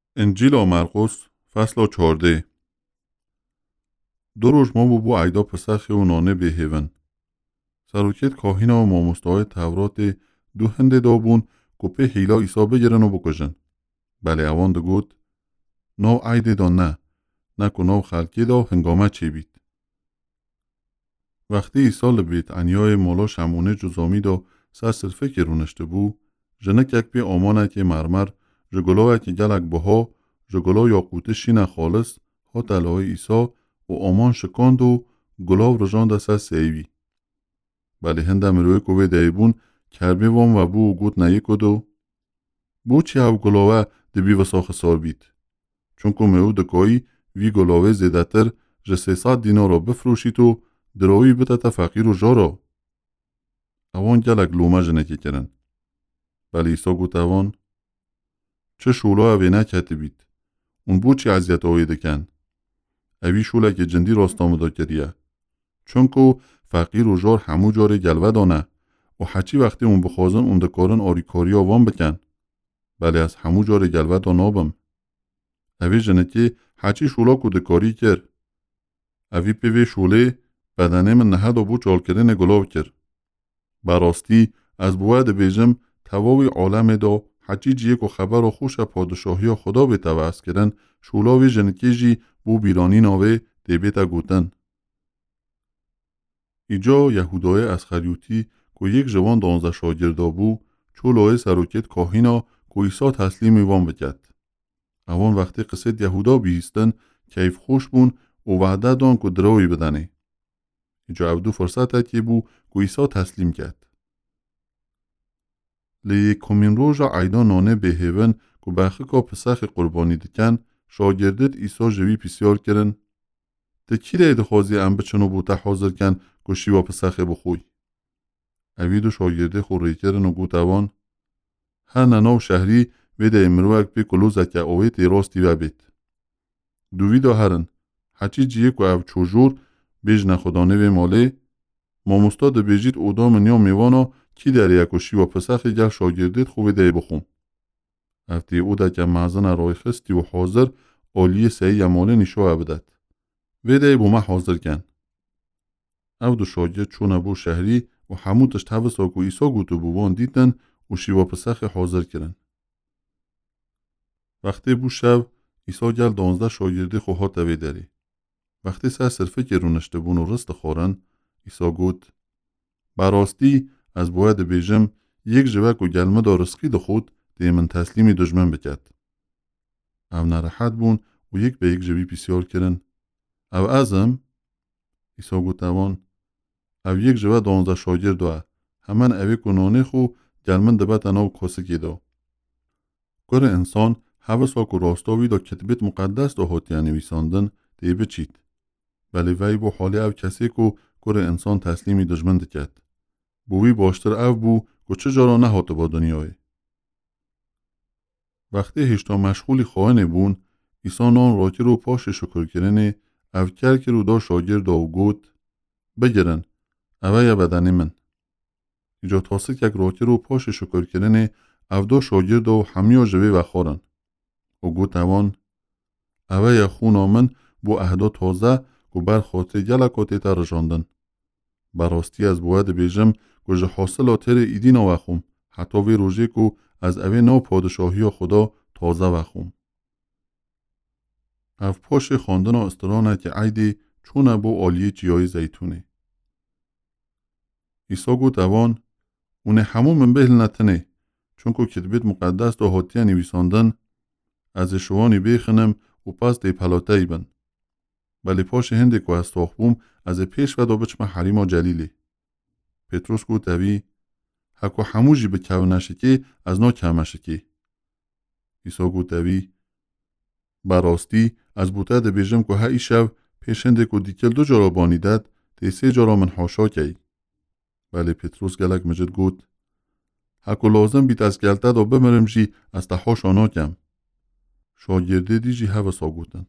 انجیل مرقس فصل 14. دو روز ما بو عیدا پسخ و نانه به هیون. سروکت کاهینا و ماموستای تورات دو هنده دابون کپه هیلا ایسا بگیرن و بکشن. بله اوان دو گود نو عیده دا نه که نو خلکی دا هنگامه چی بید. وقتی ایسا لبید انیای مولا شمونه جزامی دا سر صرفه که رونشته بو جنک یک پی آمانه که مرمر جگلوه که گلک بها جگلو یاقوت شین خالص ها تلهای ایسا و آمان شکاند و گلاو رجاند سر سیوی. بله هنده مروی کوه دیبون کربه وام و بو گوت نهی کدو بو چی او گلاوه دبی و ساخ سار بید. چون که میو دکایی وی گلاوه زیده تر جه 300 دینار را بفروشید و دراوی بتت فقیر و جارا. اوان گلک لومه جنکی کرن. بله ایسا گوت اوان چه شولا اوی نکتی بید. اون بو چی عذیت آوی دکن. اوی شولا که جندی راستامدا کریه. چون که فقیر و جار همو جاره گلوه دانه و حچی وقتی اون بخوازن اون دکارن آریکاری آوان بکن. بله از همو جاره گلوه دانابم. اوی جنکی حچی شولا که دکاری کر. اوی پیوی شوله بدنه من نهد و بو چال کرن گلاو کر. براستی از بوید بیجم تواوی عالم دا حچی جیه که خبر و خوش پادشاهی خدا به توست کرن شولاوی جنکی جی بو بیرانی ناوه دیبیتا گوتن. ایجا یهودای اسخریوتی که یک جوان 12 شاگردا بو چولای سروکت کاهینا که ایسا تسلیم وان بکد. اوان وقتی قصد یهودا بیستن کیف خوش بون و وعده دان که دراوی بدنه. ایجا او دو فرصت که بو که ایسا تسلیم کرد. لیکمین روژا عیدا نانه به هیون که بخی که پسخ قربانی دکن شاگردت ایسا جوی پیسیار کرن. تکی ده خوازی ام بچنو بوتا حاضر کن که شیوا پسخ بخوی. اوی دو شاگرده خوری کرن و گوت اوان هر نناو شهری ویده امروک پی کلوزه که اوی تیراستی و بید. دوی دا هرن حچی جیه که او چوجور بیج نخدانه و ماله ماموستا ده بیجید اودا منیا میوانا کی در یکوشی و پسخ گل شاگردت خوبی ده بخون. افتی اودا که معزن رای خستی و حاضر آلی سعی یماله نشا عبدد. ویده بومه حاضر کن. او دو شاگرد چون بو شهری و هموتش توسا که ایسا گوتو بوان دیدن و شیوا پسخ حاضر کرن. وقتی بو شب ایسا گل 12 شاگرده خواه تاوی داری. وقتی سر صرفه که رونشته بون و رست خورن ایسا گوت براستی از باید بیجم یک جوک و گلمه دا رسقی دا خود ده من تسلیمی دجمن بکد. او نرحت بون و یک به یک جوی پیسیار کرن. او ازم ایسا گوت اوان او یک جوه 12 شاگرد همان اوی کنانه خو گلمن دبت اناو کاسه که دا. گر انسان حوثا که راستاوی دا کتبت مقدس دا هاتی نویساندن ده بچید. ولی وی بو حالی او کسی که گر انسان تسلیمی دجمن دکد. بوی باشتر او بو که چه جارا نه هاته با دنیای. وقتی هشتا مشغولی خواهنه بون ایسا نان راکی رو پاش شکر کرنه او که رو دا شاگرد دا و گود بگیرن اوه یا بدنی من. ایجا تاسک یک راکی رو پاش شکر کرنه او دا شاگرد دا و همیا جوه و خورن. و گود اوان اوه یا خون آمن بو اهدا تازه که بر خاطر گلکاتی تا رجاندن. براستی از باید بیجم که جه حاصل آتر ایدین وخوم حتی وی روژه که از اوه نو پادشاهی خدا تازه وخوم. او پاش خواندن استرانه که عیدی چونه بو آلیه جیای زیتونه. ایسا گوت اوان اونه همون من بهل نتنه چون که کتبت مقدس دا حاطیه نویساندن از شوانی بیخنم و پس دی پلاته ای بن. بلی پاش هنده که از تاخبوم از پیش و دا بچمه حریما جلیلی. پتروس گوت اوی حکو هموجی به کو نشکی از نا کمه شکی. ایسا گوت اوی براستی از بوته ده بیجم که های شو پیشنده که دیکل 2 جارا بانیدد ده 3 جارا من حاشا کی. بله پتروس گلک مجد گوت حکو لازم بیت از گلته دا بمرم جی از تحاشا ناکم. شاگرده دی جی هوسا گوتن.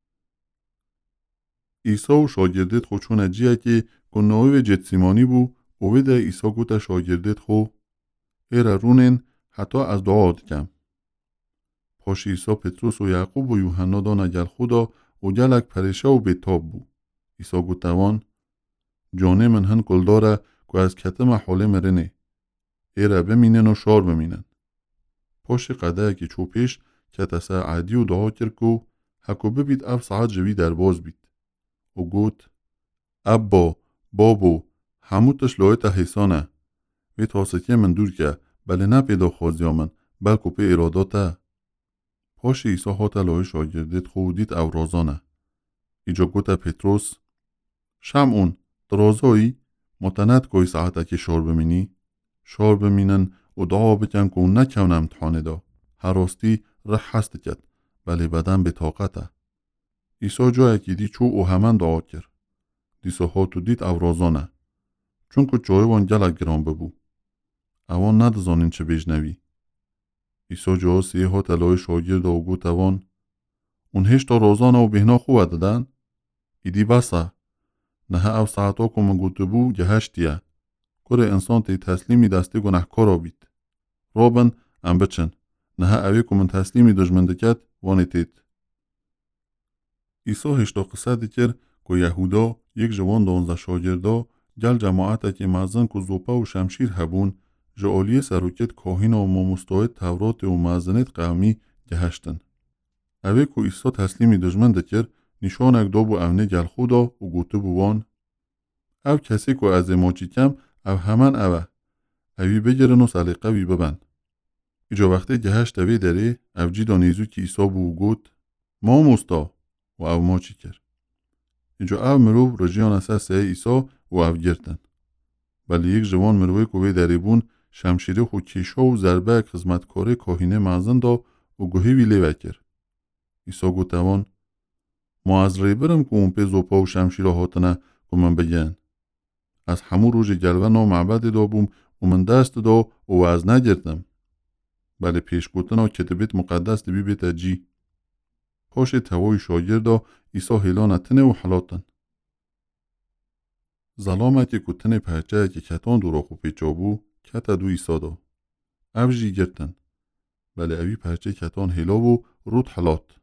ایسا و شاگردت خو چون اجیه که ناوی جتسیمانی بو اوه ده ایسا گوته شاگردت خو ایره رونین حتی از دعا دکم. پاش عیسی پتروس و یعقوب و یوحنا دان اگر خدا و گلک پریشه و بیتاب بو. عیسی گوتوان جانه من هن کل داره که از کتم حاله مرنه. ایره بمینن و شار بمینن. پاش قده که چوپیش کتسه عادی و دعا کرد که حکو ببید اف ساعت جوی در باز بید. و گوت ابا بابو هموتش لایت حسانه. وی تاسکیه من دور که بله نه پیدا خوازیا من بلکو پی اراداته. پاش عیسی هاتا لای شاگردت خودید اورازانه. ایجا گوتا پتروس شمعون درازایی متنت کوی ساعته که شار بمینی؟ شار بمینن و دعا بکن که نکنم امتحانه دا. هر راستی رح هست کد بله بدن به طاقته. عیسی جای که دی چو و همان دعا کرد. دیسا هاتو دید اورازانه. چون که جای وان گلک گران ببو. اوان ندزانین چه بجنوی. عیسی جا سیه ها تلای شاگرد و گوت اوان اون هشتا روزانه و بهنا خوبه دادن؟ ایدی بسه. نه او ساعتا که من گوته بو گهشتیه. کره انسان تی تسلیمی دستی گناهکارا بید. رابن ام بچن. نه اوی که من تسلیمی دجمنده کد وانی تید. عیسی هشتا قصه دیکر که یهودا یک جوان 12 شاگردا گل جماعته که مازن که زوپا و شمشیر هبون جعالی سروکت کاهین و مامستاید تورات و مازنت قومی گهشتن. اوه که عیسی تسلیمی دجمن دکر نشانک دو بو اونه گل خودا و گوته بوان او کسی که از ماچی کم او همان اوی بگرن و سلیقه وی ببن. ایجا وقتی گهشت اوی داره او جی دانیزو که عیسی بو گوت ما مستا و او ماچی کر. ایجا او مرو رجیان اساس عیسی و او گرتن. ولی یک جوان مروی که وی داره بون شمشیره خو کیشا و ضربه خدمتکاره کاهینه مازن دا و گوهی وی لیوه کر. عیسی گوتوان ما از ری برم که اون پی زوپا و شمشیره هاتنه که من بگن. از همون روز گلوه نا معبد دا بوم و من دست دا و از نگردم. بله پیش گوتنا کتبیت مقدس دی بیت جی. پاش توای شاگردا عیسی هیلان تنه و حلاتن. ظلامتی که تنه پرچه که کتان دورا خو پیچا بو کتا دو عیسی دا. او جی گرتن. بله اوی پرچه کتان هیلا و رود حلات.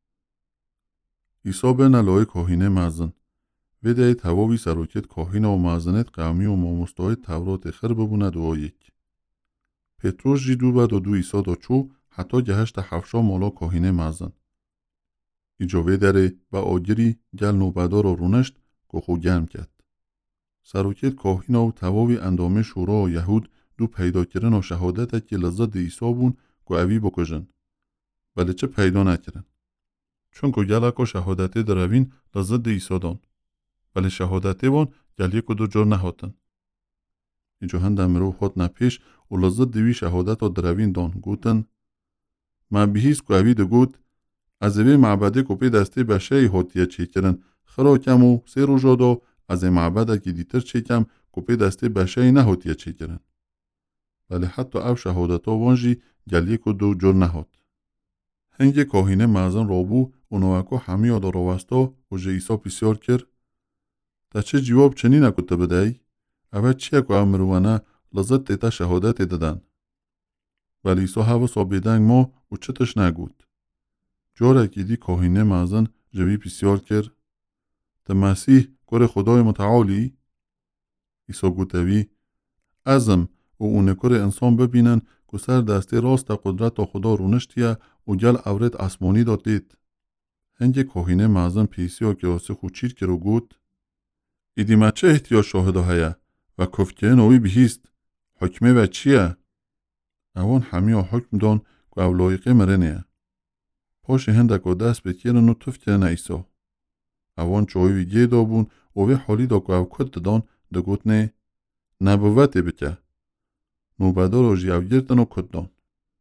عیسی به نلای کاهینه مازن. ویده تواوی سروکت کاهینه و مازنت قومی و مامستای تورات خر ببونه دو یک. پتروس جی دو بعد و دو عیسی دا چو حتی گهشت حفشا مالا کاهینه مازن. ایجا داره با آگری گل نوبدار رو رونشت که خو گرم کرد. سروکت کاهینه و تواوی اندامه شورا و یهود دو پیدا کرن و شهادت که لذت عیسی بون که اوی بکجن. بله چه پیدا نکرن. چون که گلک و شهادت دروین لذت عیسی دان. بله شهادت وان گل یک و دو جور نهاتن. اینجا هند امرو خود نپیش و لذت دوی شهادت و دروین دان گوتن ما بهیست که اوی دو گوت از اوی معبده که پی دسته بشه هاتیه چه کرن خراکم و 3 روزا دا از معبده که دیتر چه کم که پی دسته بشه نه هاتیه چه کرن. بله حتی او شهادت ها وانجی گل یک و دو جور نهات. هنگ کاهینه معزن رابو اونوکو همی آدا روستا و جه عیسی بسیار کر تا چه جواب چنین اکوته بدهی؟ اوه چیه که امروانه لذت دیتا شهادت دادن. ولی عیسی هوا سابیدنگ ما و چتش نگود. جاره که دی کاهینه معزن جوی بسیار کر تا مسیح کار خدای متعالی؟ عیسی گوتوی ازم و اونه کار انسان ببینن که سر دسته راست قدرت خدا رونشتیه و گل اورت اسمانی دادید. هنگ کاهینه معزن پیسی و گراسه خوچیر که رو گوت ایدی ما چه احتیاج شاهده هیا و کفکه نوی بهیست حکمه و چیه؟ اوان همی ها حکم دان که او لایقه مرنه. پاش هندک و دست بکیرن و تفکه نیسا. اوان چاوی گی دابون و وی حالی دا که او کد دان دا گوت نه نبوته بکه. نوبدا را جی او گرتن و کد دان.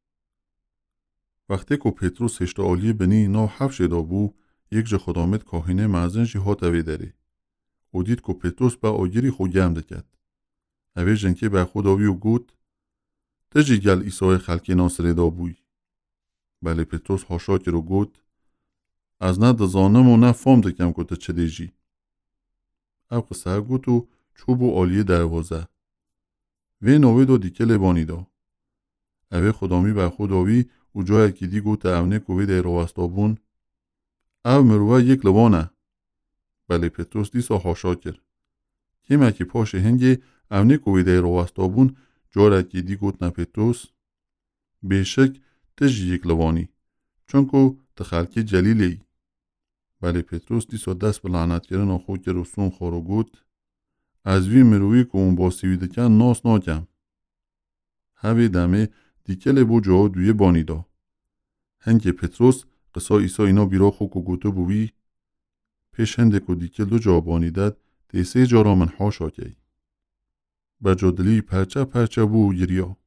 وقتی که پتروس هشتا آلی بنی نا حفش دابو یک جه خدامت کاهینه معزن جی هات اوی داره. و دید که پتروس با آگیری خو گم دکد. اوی جنکه با خود آوی و گوت تجی گل عیسی خلکی ناصره دابوی. بله پتروس هاشا که رو گوت از نه دزانم و نه فام دکم که چه دیجی. او قصه گوت و چوب و آلیه دروازه. وی نوی دو دیکه لبانی دا. اوی خدامی با خود آوی و جای که دی گوت اونه کوی دی رواستا بون او مروه یک لوانه. بله پتروس دیسا حاشا کرد. کیمه که پاش هنگی اونه کوی دی رواستا بون جای که دی گوت نه پتروس بیشک تجی یک لوانی چون که تخلکی جلیلی. بله پتروس دیسا دست به لعنت کردن خو که رسون خورو گوت از وی مروی که اون با سویدکن ناس ناکم. هوی دمه دیکل بو جا دوی بانی دا. هنگی پتروس قصا ایسا اینا بیرا خو که گوته بوی پیش هنده که دیکل دو جا بانی داد دیسه جا را من حاشا کی. بجادلی پرچه بو گریا.